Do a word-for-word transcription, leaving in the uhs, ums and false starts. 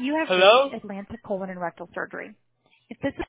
You have Hello? reached Atlanta Colon and Rectal Surgery. If this is